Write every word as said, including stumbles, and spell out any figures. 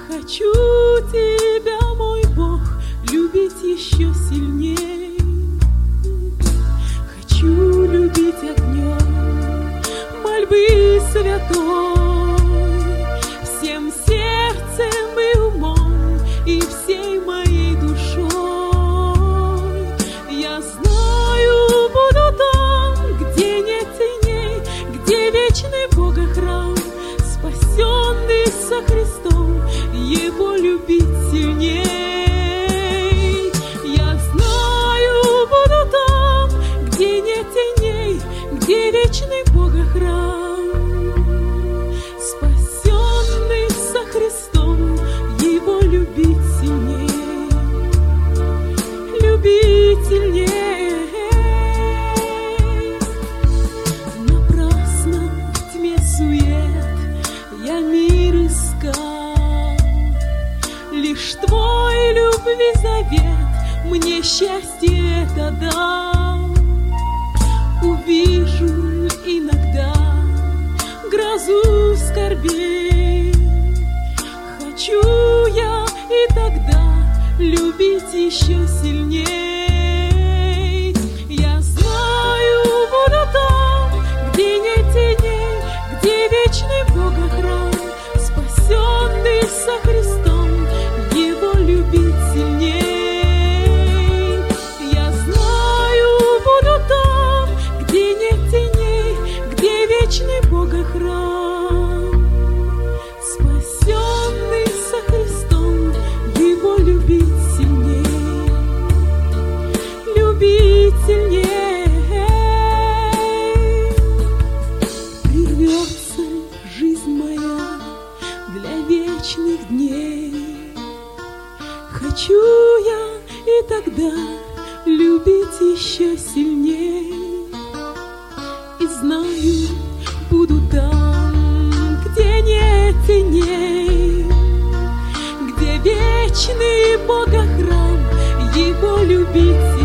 Хочу Тебя, мой Бог, любить еще сильней. Хочу любить огнем мольбы святой, всем сердцем и умом, и всей моей душой. Я знаю, буду там, где нет теней, где вечный Бога храм, спасенный со Христом, Его любить сильней. Я знаю, буду там, где нет теней, где вечный Бога храм, спасенный со Христом, Его любить сильней, любить сильней. Напрасно в тьме сует я мир искал, лишь Твой любви завет мне счастье это дал. Увижу иногда грозу скорбей, хочу я и тогда любить еще сильней. Я знаю, буду там, где нет теней, где вечный Бога храм, спасенный со Христом, Его любить сильней. Я знаю, буду там, где нет теней, где вечный Бога храм, спасенный со Христом, Его любить сильней, любить сильней. Прервется жизнь моя для вечных дней, хочу я и тогда любить еще сильней. И знаю, буду там, где нет теней, где вечный Бога храм, Его любить